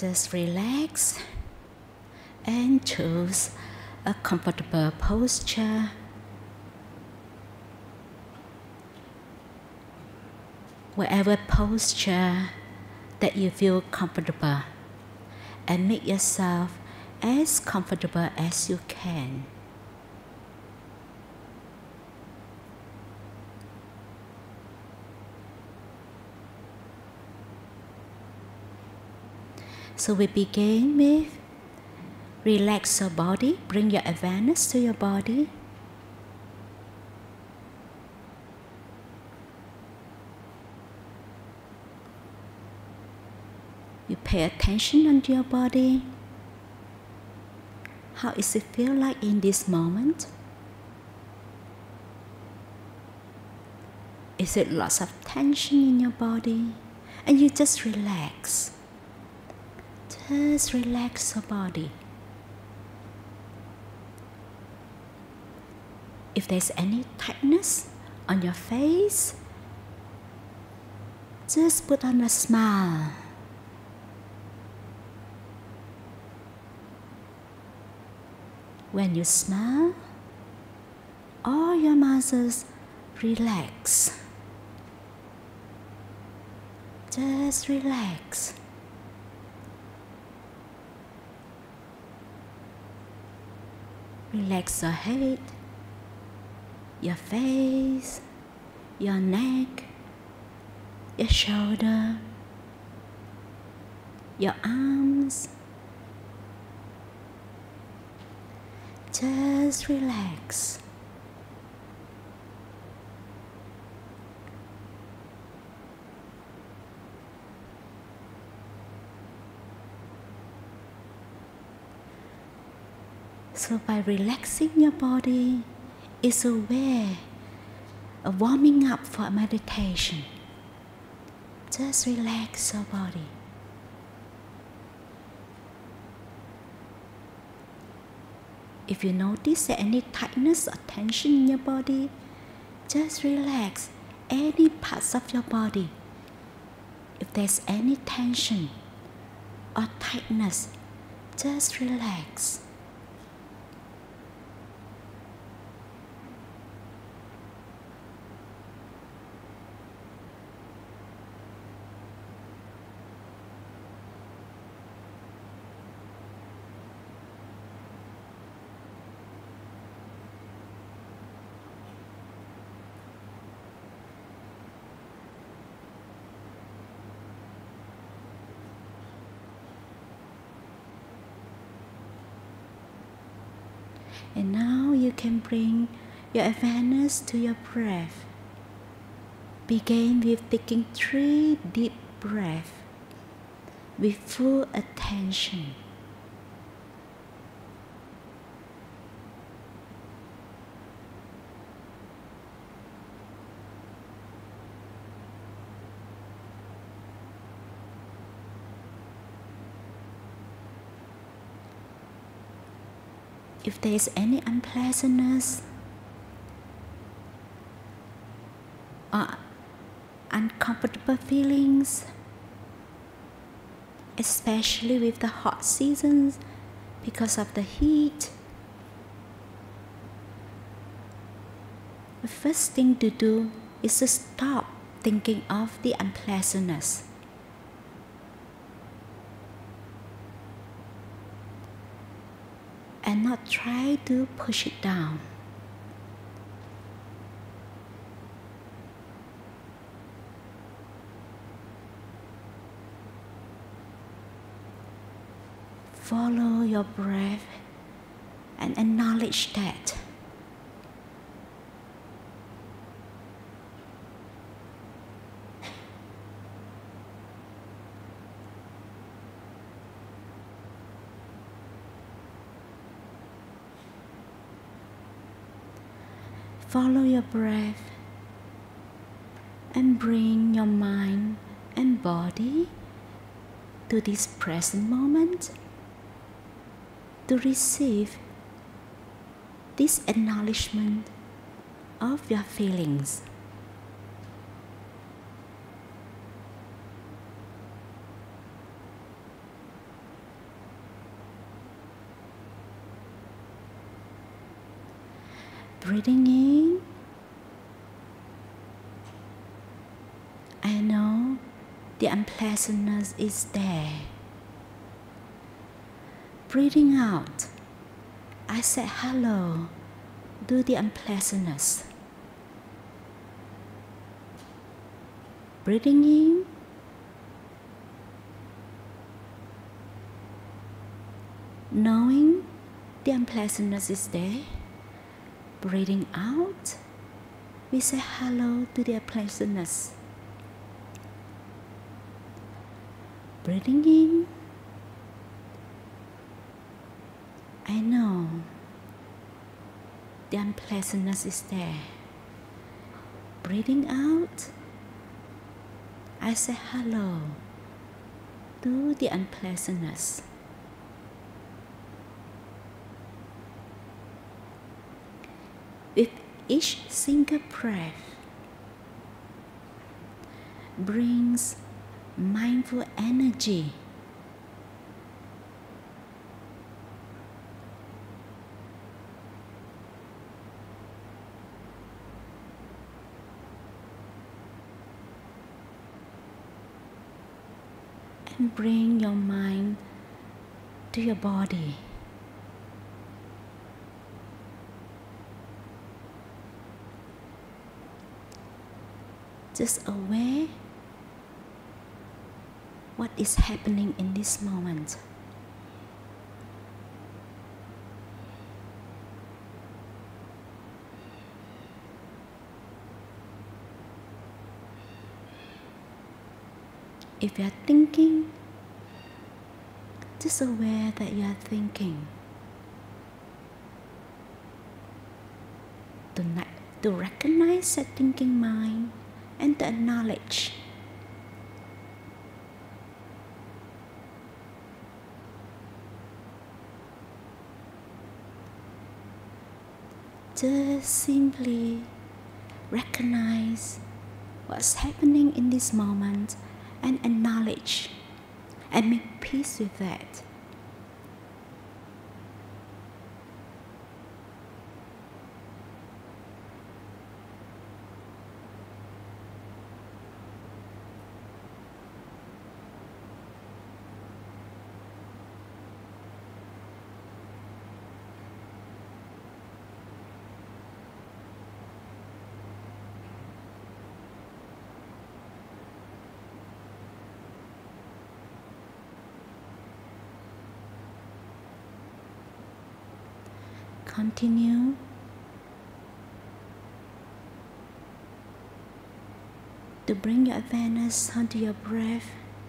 Just relax and choose a comfortable posture. Whatever posture that you feel comfortable, and make yourself as comfortable as you can. So we begin with relax your body, bring your awareness to your body. You pay attention onto your body. How does it feel like in this moment? Is it lots of tension in your body? And you just relax. Just relax your body. If there's any tightness on your face, just put on a smile. When you smile, all your muscles relax. Just relax. Relax your head, your face, your neck, your shoulder, your arms. Just relax. So by relaxing your body is a way of warming up for meditation. Just relax your body. If you notice any tightness or tension in your body, just relax any parts of your body. If there's any tension or tightness, just relax. And now you can bring your awareness to your breath. Begin with taking 3 deep breaths with full attention. If there is any unpleasantness or uncomfortable feelings, especially with the hot seasons because of the heat, the first thing to do is to stop thinking of the unpleasantness. And not try to push it down. Follow your breath and acknowledge that. Follow your breath and bring your mind and body to this present moment to receive this acknowledgement of your feelings. Breathing in, I know the unpleasantness is there. Breathing out, I say hello to the unpleasantness. Breathing in, knowing the unpleasantness is there. Breathing out, we say hello to the unpleasantness. Breathing in, I know the unpleasantness is there. Breathing out, I say hello to the unpleasantness. With each single breath, brings mindful energy. And bring your mind to your body. Just aware what is happening in this moment. If you are thinking, just aware that you are thinking. To recognize that thinking mind and to acknowledge. Just simply recognize what's happening in this moment and acknowledge and make peace with that. Continue to bring your awareness onto your breath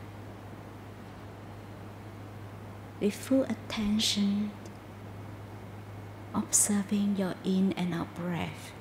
with full attention, observing your in and out breath.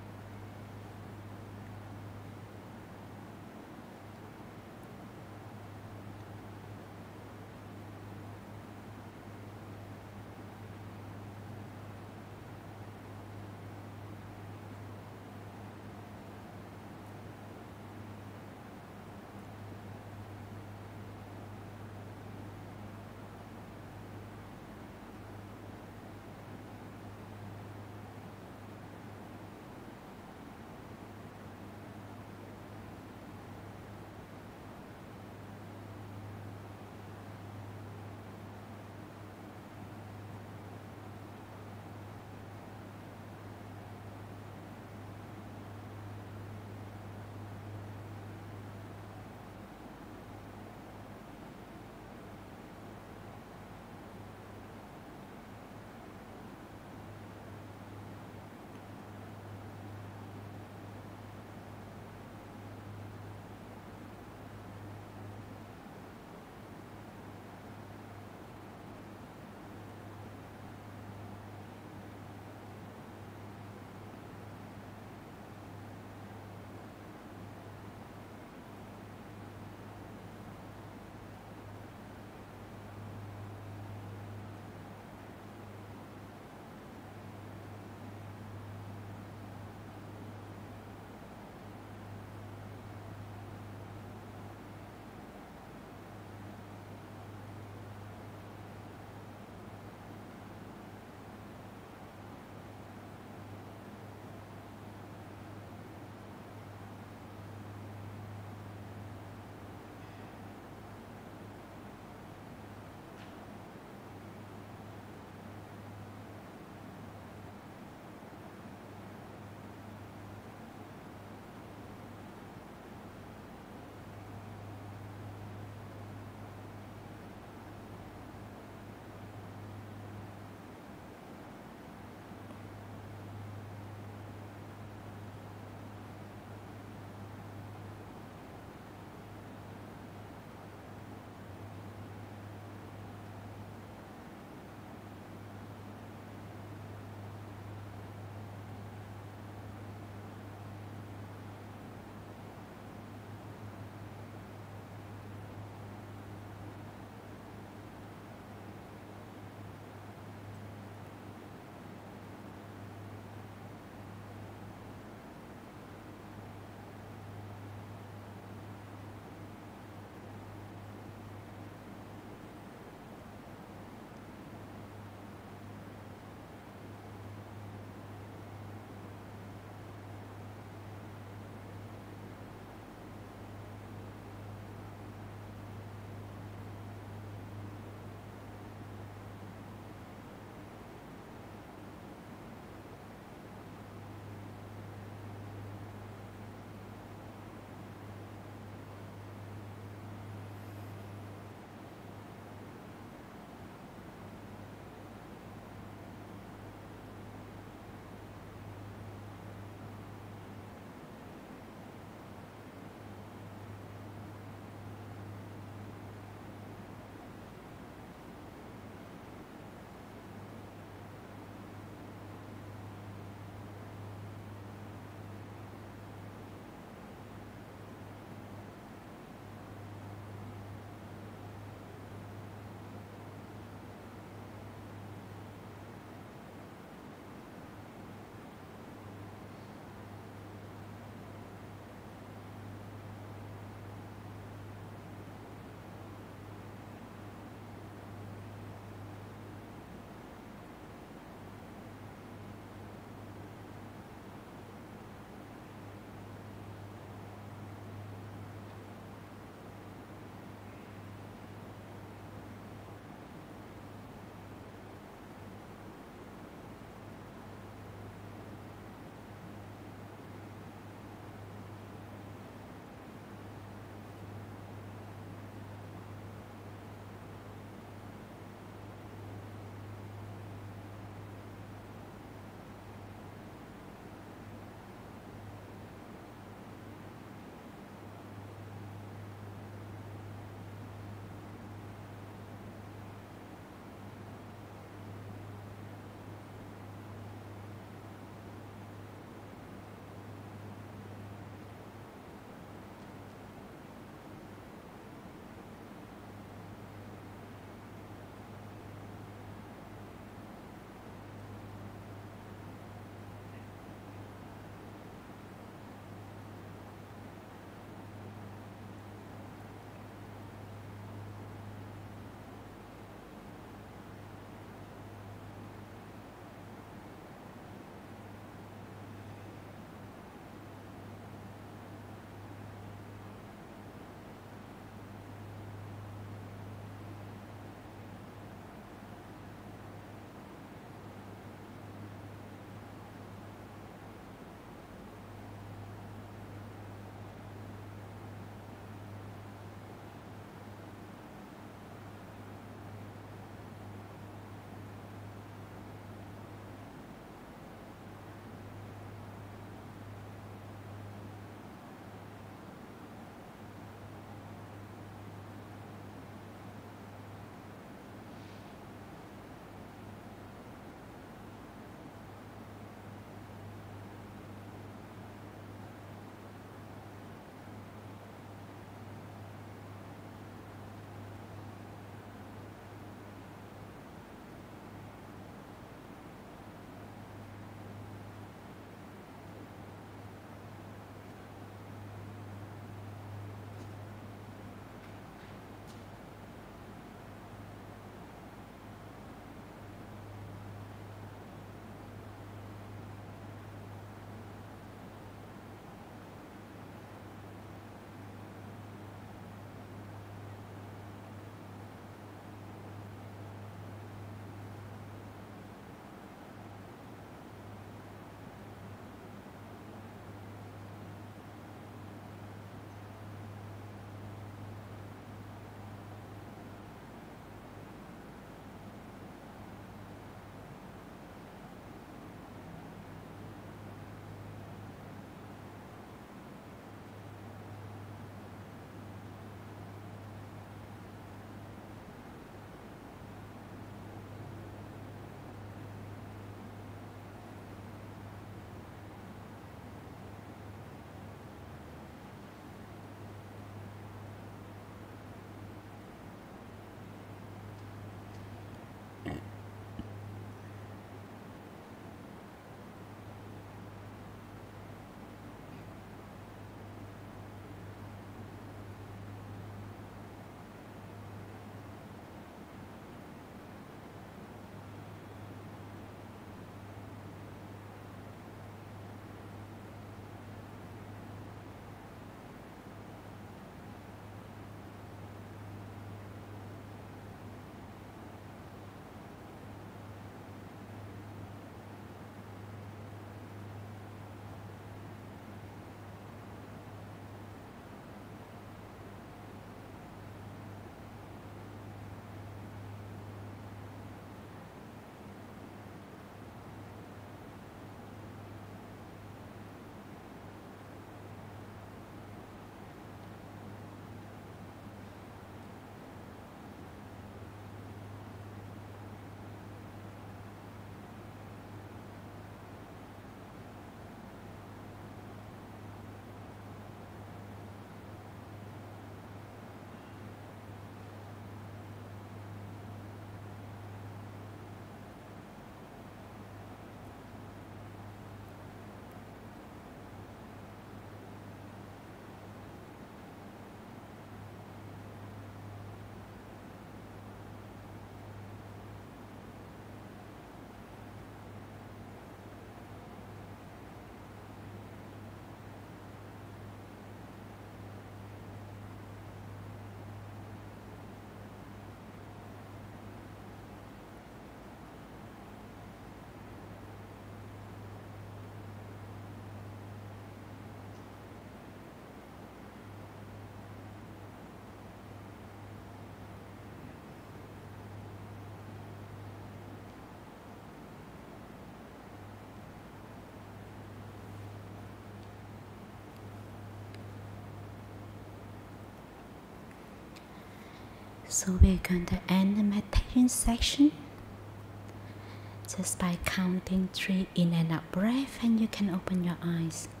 So we're going to end the meditation section just by counting 3 in and out breath, and you can open your eyes.